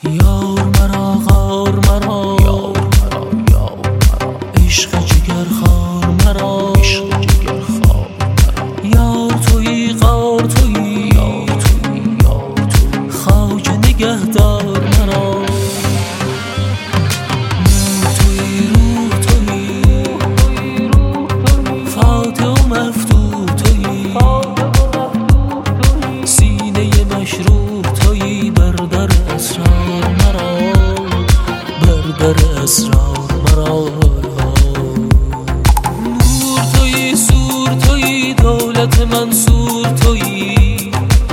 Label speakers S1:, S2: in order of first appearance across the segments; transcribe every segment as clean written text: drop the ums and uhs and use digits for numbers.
S1: یار مرا غار مرا، عشق جگر خار مرا، یار تویی غار تویی، خواجه نگهدار مرا، نور تویی روح تویی، فاتح و مفتوح تویی، سینه مشروح تویی، بر در اسرار مرا، بر در اسرار مرا. نور تویی سور تویی، دولت منصور تویی،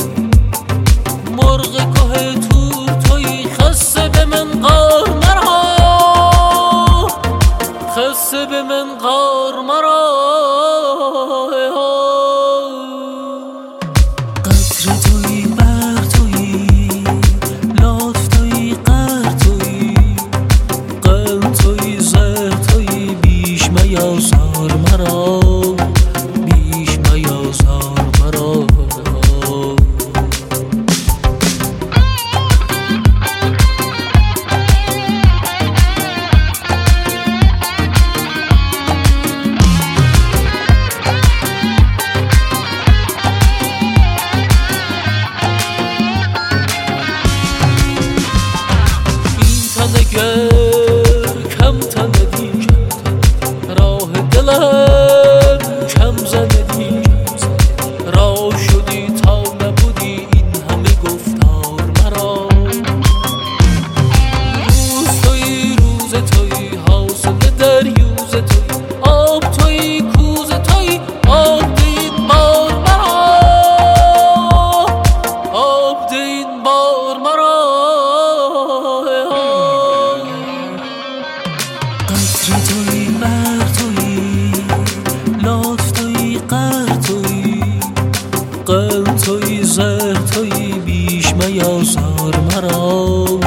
S1: مرغ که تور تویی، خسته به من غار مرا، خسته به من غار مرا. قطره تویی بر تویی، لطف تویی قهر تویی، قلب تویی زهر تویی، بیش میازار مرا، بیش میازار مرا. کم تندی راه دلم کم زندی، راه شدی تا نبودی این همه گفتار مرا. روز تویی روز تویی، حاصل دریوز تویی، آب تویی کوز تویی، آب دین بار مرا، آب دین بار مرا. قطره تویی بر تویی، لطف تویی قهر تویی، قلب تویی زهر تویی، بیش میازار مرا،